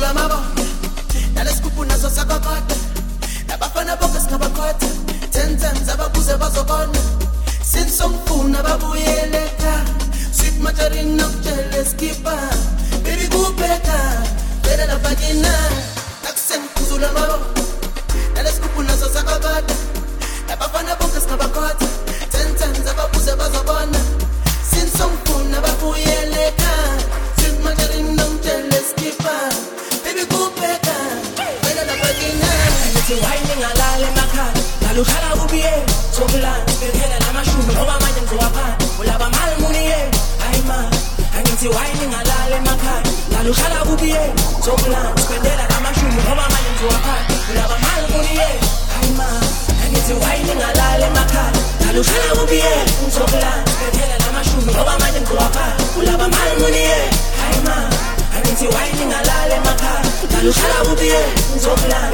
kuzula mabonke nalesigubu naso sakakota nabafana bonke singabakhotha 10 times ababuze bazobona sinsongfuna babuyele ekhaya sweet margarine nokutshele skipper baby kupheka vele lapakina nakuseni kuzula mabonke nalesigubu naso sakakota nabafana bonke singabakhotha 10 times ababuze bazobona sinsongfuna babuyele ekhaya sweet margarine nokutshele skipper baby kupheka vele lapakina wine ngalala emakhaya nalukhala kubiye sokulanda sibhekela namashumi ngoba manje ngizowapha ulaba mali muniye hayi ma angithi wine ngalala emakhaya nalukhala kubiye sokulanda sibhekela namashumi ngoba manje ngizowapha ulaba mali muniye hayi ma angithi wine ngalala emakhaya nalukhala kubiye sokulanda sibhekela namashumi ngoba manje ngizowapha ulaba mali muniye hayi ma angithi wine ngalala emakhaya nalukhala kubiye sokulanda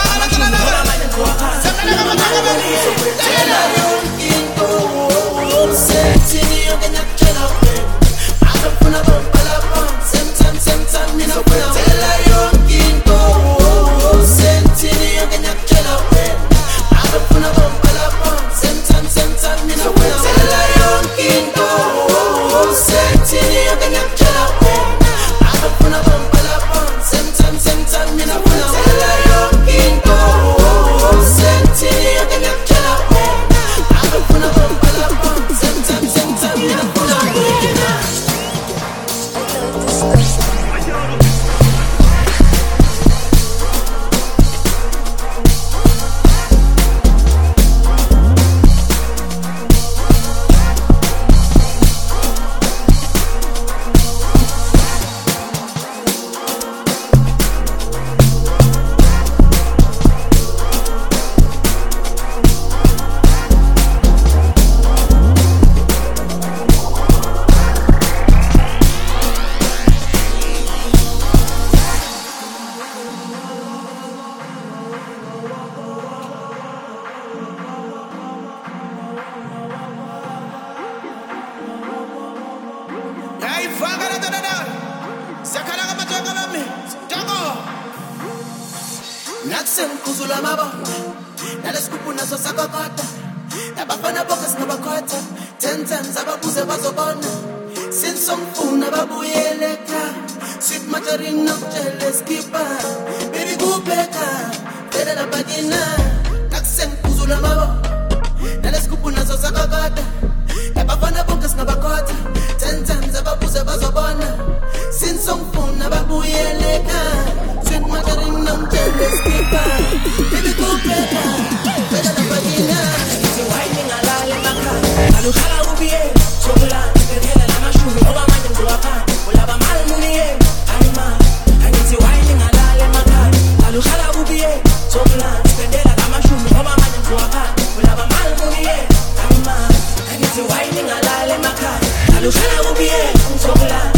Kuzula mabonke nalesigubu naso sakakota nabafana bonke singabakhotha 10 times ababuze bazobona sinsongfuna babuyele ekhaya sweet margarine nokutshele skipper baby kupheka vele lapakina nakuseni kuzula mabonke nalesigubu naso sakakota nabafana bonke singabakhotha 10 times ababuze bazobona sinsongfuna babuyele ekhaya sweet margarine nokutshele skipper baby kupheka vele lapakina ngithi wine ngalala emakhaya nalukhala kubiye sokulanda sibhekela namashumi ngoba manje ngizowapha ulaba mali muniye hayi ma angithi wine ngalala emakhaya nalukhala kubiye sokulanda sibhekela namashumi ngoba manje ngizowapha ulaba mali muniye hayi ma angithi wine ngalala emakhaya nalukhala kubiye sokulanda